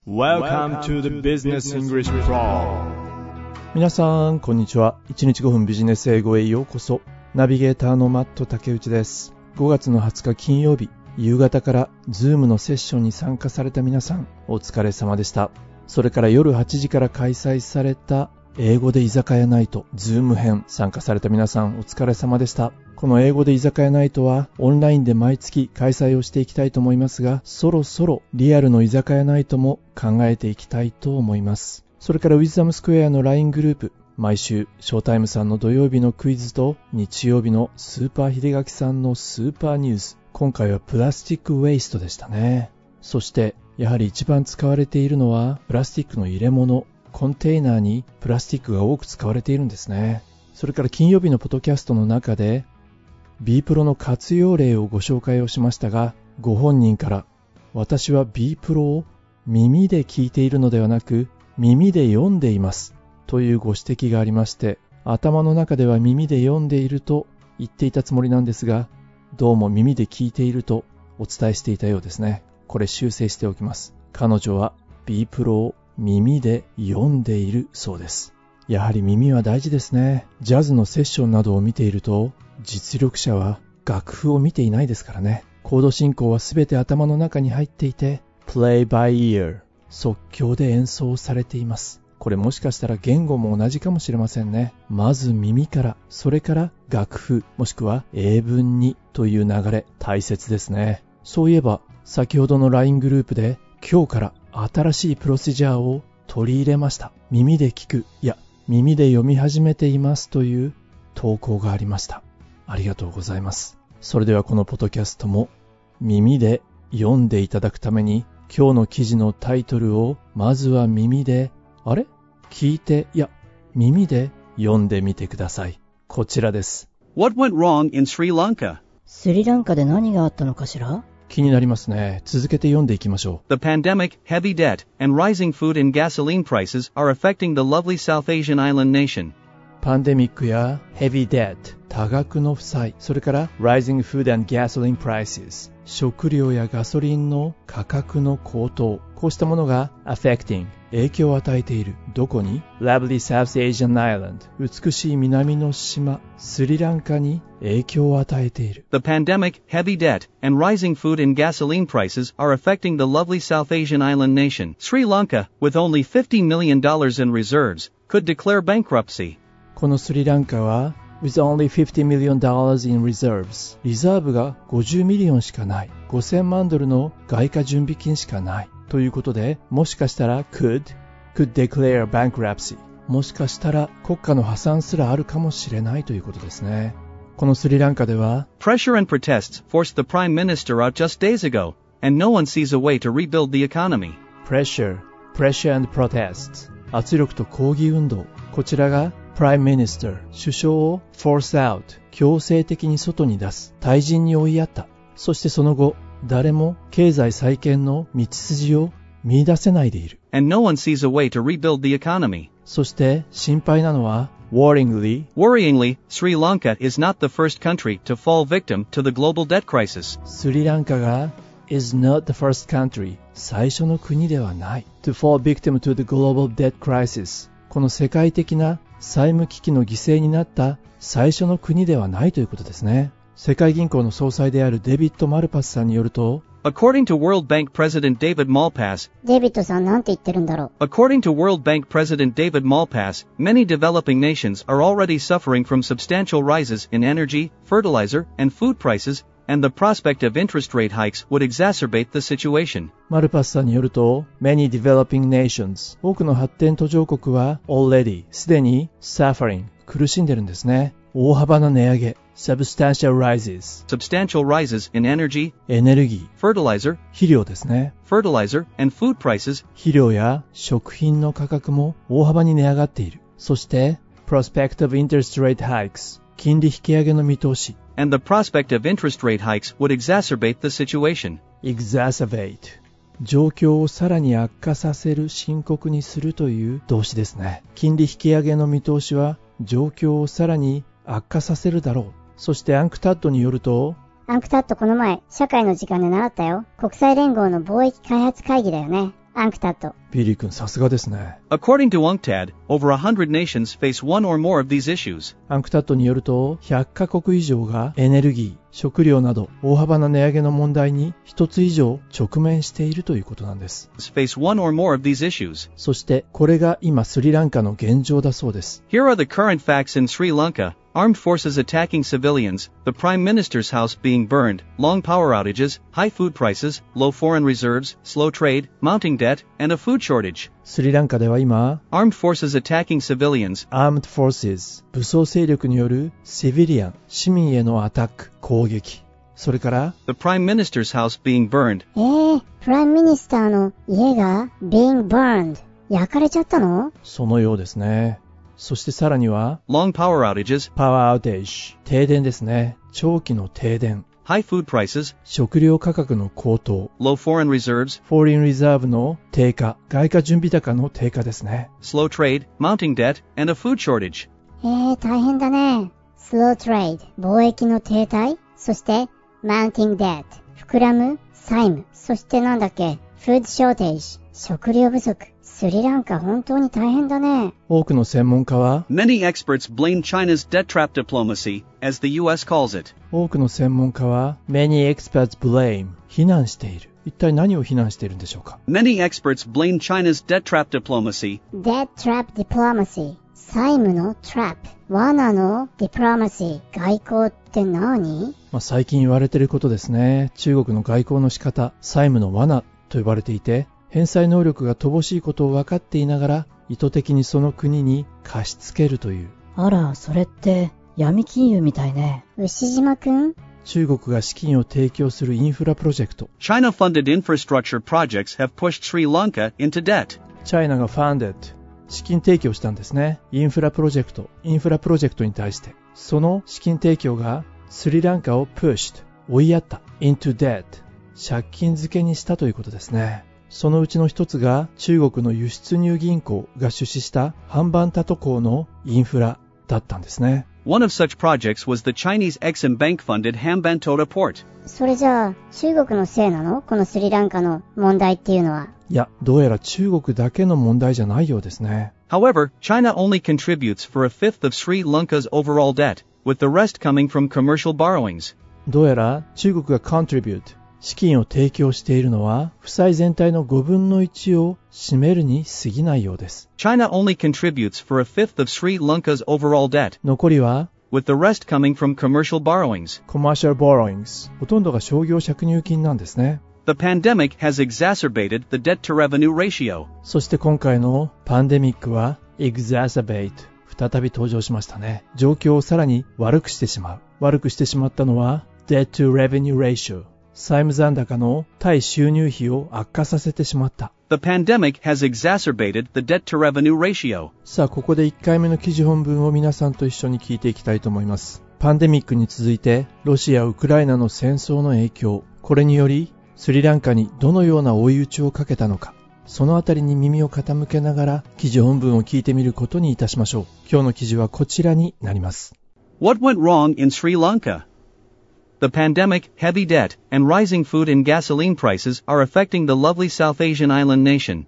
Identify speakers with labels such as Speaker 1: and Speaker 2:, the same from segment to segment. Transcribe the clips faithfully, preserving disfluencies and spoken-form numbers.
Speaker 1: Welcome to the Business English Pro。
Speaker 2: 皆さんこんにちは。いちにちごふんビジネス英語へようこそ。ナビゲーターのマット竹内です。ごがつのはつか金曜日、夕方からズームのセッションに参加された皆さん、お疲れ様でした。それから夜はちじから開催された英語で居酒屋ナイトズーム編、参加された皆さんお疲れ様でした。この英語で居酒屋ナイトはオンラインで毎月開催をしていきたいと思いますが、そろそろリアルの居酒屋ナイトも考えていきたいと思います。それからウィズダムスクエアの ライン グループ、毎週ショータイムさんの土曜日のクイズと日曜日のスーパー秀垣さんのスーパーニュース、今回はプラスチックウェイストでしたね。そしてやはり一番使われているのはプラスチックの入れ物、コンテイナーにプラスチックが多く使われているんですね。それから金曜日のポッドキャストの中で B プロの活用例をご紹介をしましたが、ご本人から私は B プロを耳で聞いているのではなく耳で読んでいますというご指摘がありまして、頭の中では耳で読んでいると言っていたつもりなんですが、どうも耳で聞いているとお伝えしていたようですね。これ修正しておきます。彼女は B プロを耳で読んでいるそうです。やはり耳は大事ですね。ジャズのセッションなどを見ていると、実力者は楽譜を見ていないですからね。コード進行はすべて頭の中に入っていて、Play by ear、即興で演奏されています。これもしかしたら言語も同じかもしれませんね。まず耳から、それから楽譜、もしくは英文にという流れ、大切ですね。そういえば、先ほどの ライン グループで今日から新しいプロシジャーを取り入れました。耳で聞く、いや、耳で読み始めていますという投稿がありました。ありがとうございます。それではこのポッドキャストも耳で読んでいただくために、今日の記事のタイトルをまずは耳で、あれ聞いて、いや、耳で読んでみてください。こちらです。
Speaker 3: What went wrong in Sri Lanka?
Speaker 4: スリランカで何があったのかしら？
Speaker 2: 気になりますね。続けて読んでいきましょう。
Speaker 3: The pandemic, heavy debt, and rising food and gasoline prices are affecting the lovely South Asian island nation.
Speaker 2: パンデミックやヘビーデット、多額の負債、それから Rising Food and Gasoline Prices、食料やガソリンの価格の高騰、こうしたものが affecting、影響を与えている。どこに？ Lovely South Asian Island、美しい南の島、スリランカに影響を与えている。
Speaker 3: The pandemic, heavy debt, and rising food and gasoline prices are affecting the lovely South Asian island nation. Sri Lanka, with only fifty million dollars in reserves, could declare bankruptcy.
Speaker 2: このスリランカは with only fifty million dollars in reserves、 リザーブがごじゅうミリオンしかない、ごせんまんドルの外貨準備金しかないということで、もしかしたら could could declare bankruptcy、 もしかしたら国家の破産すらあるかもしれないということですね。このスリランカでは
Speaker 3: Pressure and protests forced the prime minister out just days ago, and no one sees a way to rebuild the economy.
Speaker 2: pressure pressure and protests、 圧力と抗議運動、こちらがPrime Minister、 首相を force out、 強制的に外に出す、退陣に追いやった。そしてその後、誰も経済再建の道筋を見出せないでいる。
Speaker 3: And no one sees a way to rebuild the economy.
Speaker 2: そして心配なのは worryingly,
Speaker 3: Worryingly, Sri Lanka is not the first country to fall victim to the global debt crisis.
Speaker 2: スリランカが is not the first country、 最初の国ではない to fall victim to the global debt crisis、 この世界的な債務危機の犠牲になった最初の国ではないということですね。世界銀行の総裁であるデビッド・マルパスさんによると、
Speaker 3: According to World Bank President David Malpass,
Speaker 4: デビッドさんなんて言ってるんだろう。
Speaker 3: According to World Bank President David Malpass, many developing nations are already suffering from substantial rises in energy, fertilizer, and food prices, and the prospect of interest rate hikes would exacerbate the situation.
Speaker 2: マルパスさんによると、Many developing nations、 多くの発展途上国は already、 すでに suffering、 苦しんでるんですね。大幅な値上げ、substantial rises、
Speaker 3: Substantial rises in energy,
Speaker 2: エネルギー、
Speaker 3: fertilizer,
Speaker 2: 肥料ですね。
Speaker 3: fertilizer, and food prices,
Speaker 2: 肥料や食品の価格も大幅に値上がっている。そして prospect of interest rate hikes、 金利引き上げの見通し、
Speaker 3: and the prospect of interest rate hikes would exacerbate the situation.
Speaker 2: exacerbate、 状況をさらに悪化させる、深刻にするという動詞ですね。金利引き上げの見通しは状況をさらに悪化させるだろう。そしてアンクタッドによると、
Speaker 4: アンクタッドこの前社会の時間で習ったよ。国際連合の貿易開発会議だよね。 アンクタッド。
Speaker 2: ビリー君さすがですね。
Speaker 3: According to UNCTAD, over one hundred nations face one or more of these issues.
Speaker 2: アンクタッドによると、ひゃっカ国以上がエネルギー、食料など大幅な値上げの問題に一つ以上直面しているということなんです。
Speaker 3: Face one or more of these issues.
Speaker 2: そしてこれが今スリランカの現状だそうです。
Speaker 3: Here are the current facts in Sri Lanka. Armed forces attacking civilians, the Prime Minister's house being burned, long power outages, high food prices, low foreign reserves, slow trade, mounting debt, and a food shortage.
Speaker 2: スリランカでは今、
Speaker 3: Armed forces attacking civilians,
Speaker 2: Armed Forces、武装勢力によるシビリアン、市民へのアタック、攻撃。それから、
Speaker 3: the Prime Minister's house being burned.
Speaker 4: えー、プライムミニスターの家が being burned。焼かれちゃったの？
Speaker 2: そのようですね。そしてさらには、
Speaker 3: long power outages,
Speaker 2: パワーアウテージ、停電ですね。長期の停電。
Speaker 3: high food prices,
Speaker 2: 食料価格の高騰。
Speaker 3: low foreign reserves,
Speaker 2: Foreign Reserve の低下。外貨準備高の低下ですね。
Speaker 3: slow trade, mounting debt, and a food shortage.
Speaker 4: えー、大変だね。slow trade、貿易の停滞、そして mounting debt、膨らむ債務、そしてなんだっけ、food shortage、食料不足。スリランカ本当に大変だね。
Speaker 2: 多くの専門家は、
Speaker 3: Many experts blame China's debt trap diplomacy, as the U S calls it.
Speaker 2: 多くの専門家は、Many experts blame、非難している。一体何を非難しているんでしょうか。
Speaker 3: Many experts blame China's debt trap diplomacy,
Speaker 4: debt trap diplomacy、債務の trap、罠の diplomacy、外交って何？
Speaker 2: まあ、最近言われていることですね。中国の外交の仕方、債務の罠と呼ばれていて、返済能力が乏しいことを分かっていながら、意図的にその国に貸し付けるという。
Speaker 5: あら、それって闇金融みたいね。
Speaker 4: 牛島くん？
Speaker 2: 中国が資金を提供するインフラプロジェクト。
Speaker 3: China-funded infrastructure projects have pushed Sri Lanka into debt.
Speaker 2: チャイナが funded、資金提供したんですね。インフラプロジェクト、インフラプロジェクトに対して。その資金提供がスリランカを pushed、追いやった、into debt、借金付けにしたということですね。そのうちの一つが中国の輸出入銀行が出資したハンバンタト港のインフラだったんですね。
Speaker 3: One of such projects was the Chinese Exim Bank-funded Hambantota port.
Speaker 4: それじゃあ中国のせいなの？このスリランカの問題っていうのは。
Speaker 2: いや、どうやら中国だけの問題じゃないようですね。
Speaker 3: However, China only contributes for a fifth of Sri Lanka's overall debt, with the rest coming from commercial borrowings.
Speaker 2: どうやら中国が contribute、資金を提供しているのは、負債全体のごぶんのいちを占めるに過ぎないようです。
Speaker 3: China only contributes for a fifth of Sri Lanka's overall debt,
Speaker 2: 残りは、
Speaker 3: with the rest coming from commercial borrowings.
Speaker 2: commercial borrowings、ほとんどが商業借入金なんですね。
Speaker 3: The pandemic has exacerbated the debt-to-revenue ratio.
Speaker 2: そして今回のパンデミックは exacerbate、再び登場しましたね。状況をさらに悪くしてしまう。悪くしてしまったのは debt-to-revenue ratio、債務残高の対収入比を悪化させてしまった。
Speaker 3: The pandemic has exacerbated the debt-to-revenue ratio.
Speaker 2: さあ、ここでいっかいめの記事本文を皆さんと一緒に聞いていきたいと思います。パンデミックに続いて、ロシア・ウクライナの戦争の影響、これにより、スリランカにどのような追い打ちをかけたのか、そのあたりに耳を傾けながら、記事本文を聞いてみることにいたしましょう。今日の記事はこちらになります。
Speaker 3: What went wrong in Sri Lanka?The pandemic, heavy debt, and rising food and gasoline prices are affecting the lovely South Asian island nation.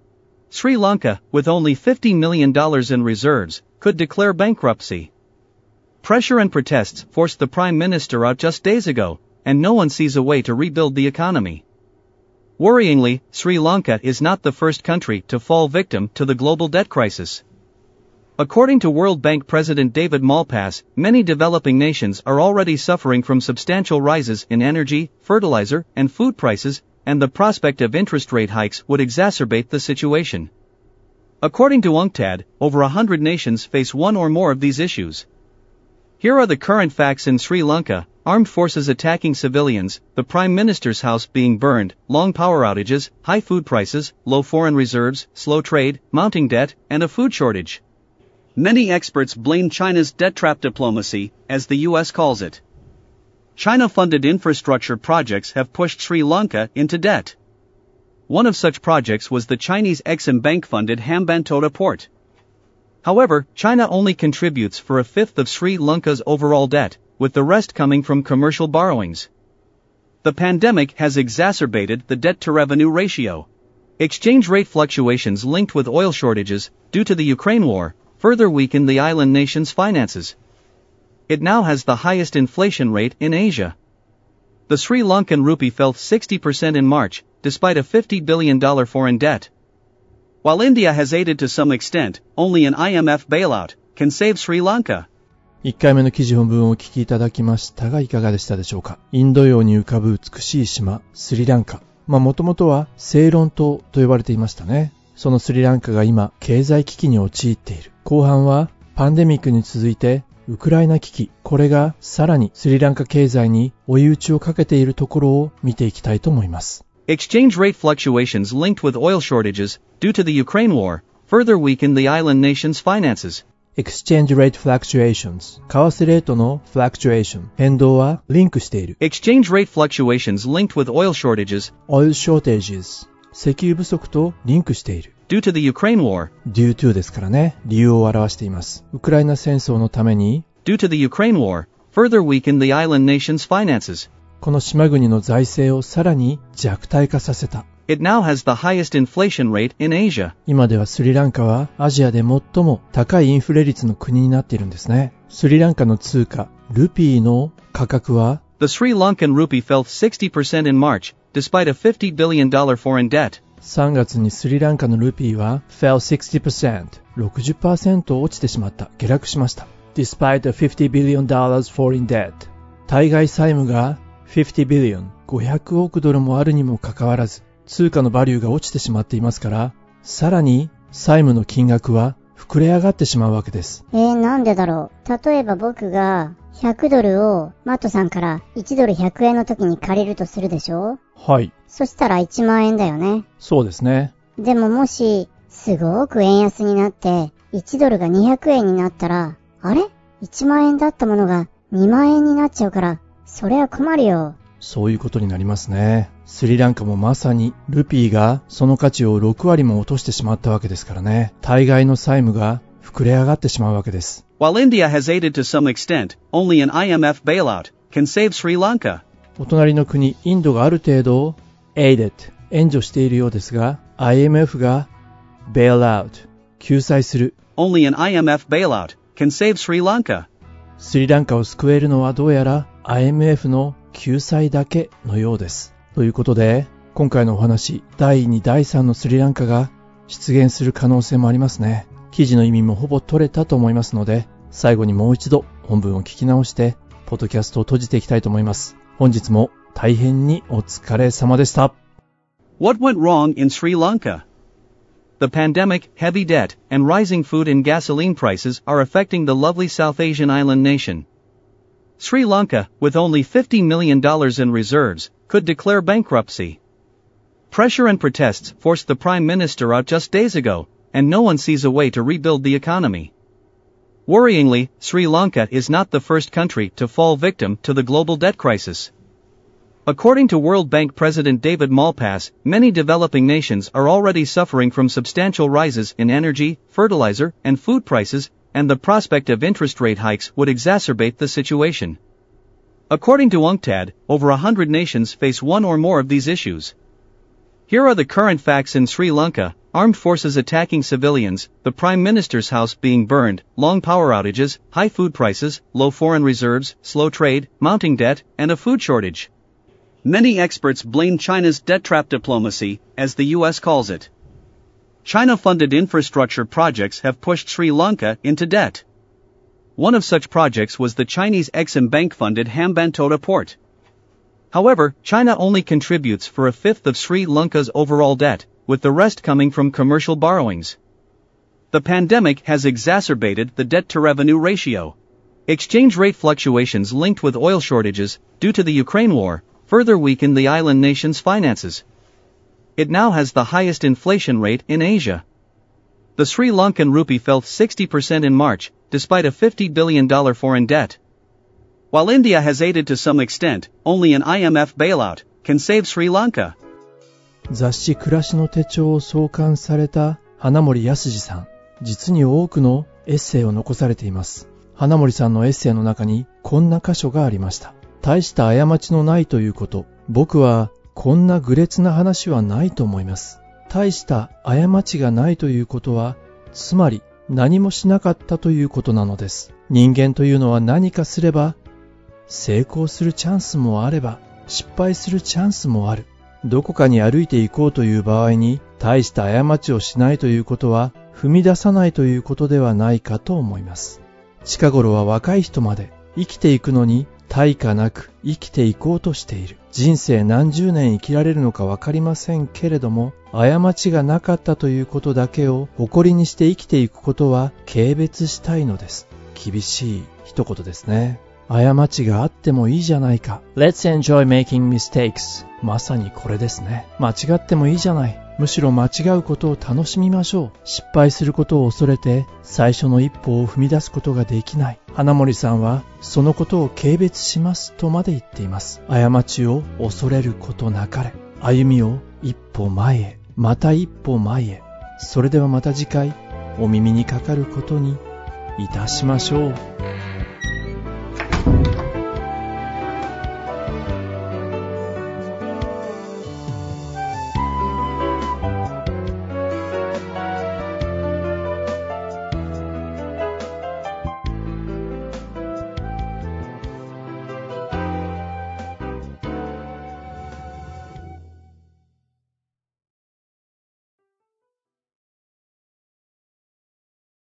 Speaker 3: Sri Lanka, with only fifty million dollars in reserves, could declare bankruptcy. Pressure and protests forced the Prime Minister out just days ago, and no one sees a way to rebuild the economy. Worryingly, Sri Lanka is not the first country to fall victim to the global debt crisis.According to World Bank President David Malpass, many developing nations are already suffering from substantial rises in energy, fertilizer, and food prices, and the prospect of interest rate hikes would exacerbate the situation. According to UNCTAD, over one hundred nations face one or more of these issues. Here are the current facts in Sri Lanka: armed forces attacking civilians, the Prime Minister's house being burned, long power outages, high food prices, low foreign reserves, slow trade, mounting debt, and a food shortage.Many experts blame China's debt trap diplomacy, as the U S calls it. China-funded infrastructure projects have pushed Sri Lanka into debt. One of such projects was the Chinese Exim Bank-funded Hambantota port. However, China only contributes for a fifth of Sri Lanka's overall debt, with the rest coming from commercial borrowings. The pandemic has exacerbated the debt-to-revenue Exchange rate fluctuations linked with oil shortages, due to the Ukraine war, further weakened the island nation's finances. It now has the highest inflation rate in Asia. The Sri Lankan rupee fell sixty percent in March, despite a fifty billion dollars foreign debt. While India has aided to some extent, only an I M F bailout can save Sri Lanka.
Speaker 2: いっかいめの記事本文をお聞きいただきましたがいかがでしたでしょうか。インド洋に浮かぶ美しい島、スリランカ。まあもともとはセイロン島と呼ばれていましたね。そのスリランカが今、経済危機に陥っている。後半はパンデミックに続いて、ウクライナ危機、これがさらにスリランカ経済に追い打ちをかけているところを見ていきたいと思います。
Speaker 3: Exchange rate fluctuations linked with oil shortages, due to the Ukraine war, further weakened the island nation's finances.
Speaker 2: Exchange rate fluctuations 為替レートの fluctuation 変動はリンクしている。
Speaker 3: Exchange rate fluctuations linked with oil shortages,
Speaker 2: oil shortages 石油不足とリンクしている。
Speaker 3: due to the Ukraine war,
Speaker 2: due to ですからね、理由を表しています。ウクライナ戦争のために
Speaker 3: due to the Ukraine war, further weakened the island nation's finances.
Speaker 2: この島国の財政をさらに弱体化させた。
Speaker 3: It now has the highest inflation rate in Asia.
Speaker 2: 今ではスリランカはアジアで最も高いインフレ率の国になっているんですね。スリランカの通貨、ルピーの価格は
Speaker 3: The Sri Lankan rupee fell sixty percent in March, despite a fifty billion dollars foreign debt.
Speaker 2: さんがつにスリランカのルピーは fell sixty percent、ろくじゅっパーセント 落ちてしまった、下落しました。Despite a fifty billion dollars foreign debt、対外債務がfifty billion、ごひゃくおくドルもあるにもかかわらず、通貨のバリューが落ちてしまっていますから、さらに債務の金額は膨れ上がってしまうわけです。
Speaker 4: えー、なんでだろう。例えば僕がひゃくドルをマットさんからいちドルひゃくえんの時に借りるとするでしょ？
Speaker 2: はい。
Speaker 4: そしたらいちまんえんだよね。
Speaker 2: そうですね。
Speaker 4: でももし、すごく円安になって、いちドルがにひゃくえんになったら、あれ？ いちまんえんだったものがにまんえんになっちゃうから、それは困るよ。
Speaker 2: そういうことになりますね。スリランカもまさにルピーがその価値をろくわりも落としてしまったわけですからね。対外の債務が膨れ上がってしまうわけです。
Speaker 3: While India has aided to some extent, only an I M F bailout can save Sri Lanka.
Speaker 2: お隣の国インドがある程度 aided 援助しているようですが、 アイエムエフ が bailout 救済する。
Speaker 3: Only an I M F bailout can save Sri Lanka.
Speaker 2: スリランカを救えるのはどうやら アイエムエフ の救済だけのようです。ということで、今回のお話、だいに、だいさんのスリランカが出現する可能性もありますね。記事の意味もほぼ取れたと思いますので、最後にもう一度本文を聞き直して、ポッドキャストを閉じていきたいと思います。本日も大変にお疲れ様でした。
Speaker 3: What went wrong in Sri Lanka? The pandemic, heavy debt, and rising food and gasoline prices are affecting the lovely South Asian island nation. Sri Lanka, with only fifty million dollars in reserves, could declare bankruptcy. Pressure and protests forced the Prime Minister out just days ago, and no one sees a way to rebuild the economy. Worryingly, Sri Lanka is not the first country to fall victim to the global debt crisis. According to World Bank President David Malpass, many developing nations are already suffering from substantial rises in energy, fertilizer, and food prices, and the prospect of interest rate hikes would exacerbate the situation. According to UNCTAD, over a hundred nations face one or more of these issues. Here are the current facts in Sri Lanka: armed forces attacking civilians, the Prime Minister's house being burned, long power outages, high food prices, low foreign reserves, slow trade, mounting debt, and a food shortage. Many experts blame China's debt trap diplomacy, as the U S calls it. China-funded infrastructure projects have pushed Sri Lanka into debt. One of such projects was the Chinese Exim Bank-funded Hambantota port. However, China only contributes for a fifth of Sri Lanka's overall debt, with the rest coming from commercial borrowings. The pandemic has exacerbated the debt-to-revenue ratio. Exchange rate fluctuations linked with oil shortages, due to the Ukraine war, further weakened the island nation's finances. It now has the highest inflation rate in Asia. The Sri Lankan rupee fell sixty percent in March, despite a fifty billion dollars foreign debt. While India has aided to some extent, only an I M F bailout can save Sri Lanka.
Speaker 2: 雑誌暮らしの手帳を創刊された花森康二さん、実に多くのエッセイを残されています。花森さんのエッセイの中にこんな箇所がありました。大した過ちのないということ、僕はこんな愚劣な話はないと思います。 大した過ちがないということは、つまり何もしなかったということなのです。人間というのは何かすれば、成功するチャンスもあれば、失敗するチャンスもある。どこかに歩いていこうという場合に、大した過ちをしないということは、踏み出さないということではないかと思います。近頃は若い人まで生きていくのに対価なく生きていこうとしている。人生何十年生きられるのかわかりませんけれども、過ちがなかったということだけを誇りにして生きていくことは軽蔑したいのです。厳しい一言ですね。過ちがあってもいいじゃないか。Let's enjoy making mistakes。まさにこれですね。間違ってもいいじゃない。むしろ間違うことを楽しみましょう。失敗することを恐れて最初の一歩を踏み出すことができない。花森さんはそのことを軽蔑しますとまで言っています。過ちを恐れることなかれ。歩みを一歩前へ、また一歩前へ。それではまた次回お耳にかかることにいたしましょう。